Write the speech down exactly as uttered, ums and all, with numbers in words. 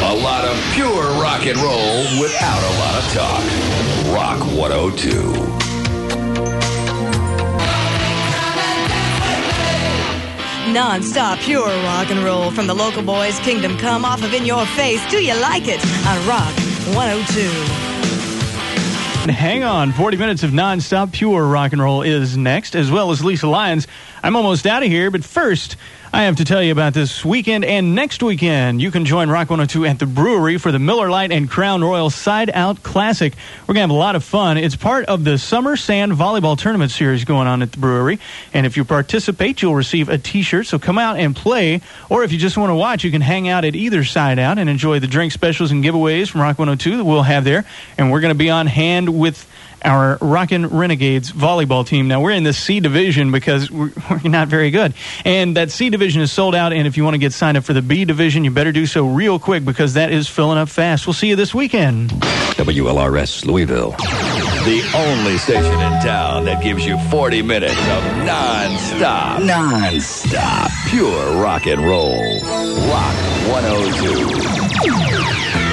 A lot of pure rock and roll without a lot of talk. Rock one oh two. Non-stop pure rock and roll from the local boys' Kingdom Come off of In Your Face. Do you like it? On Rock one oh two. Hang on, forty minutes of non-stop pure rock and roll is next, as well as Lisa Lyons. I'm almost out of here, but first, I have to tell you about this weekend and next weekend. You can join Rock one oh two at the brewery for the Miller Lite and Crown Royal Side Out Classic. We're going to have a lot of fun. It's part of the Summer Sand Volleyball Tournament Series going on at the brewery. And if you participate, you'll receive a T-shirt. So come out and play. Or if you just want to watch, you can hang out at either Side Out and enjoy the drink specials and giveaways from Rock one oh two that we'll have there. And we're going to be on hand with our Rockin' Renegades volleyball team. Now, we're in the C division because we're, we're not very good. And that C division is sold out, and if you want to get signed up for the B division, you better do so real quick because that is filling up fast. We'll see you this weekend. W L R S Louisville. The only station in town that gives you forty minutes of non-stop, non-stop, pure rock and roll. Rock one oh two.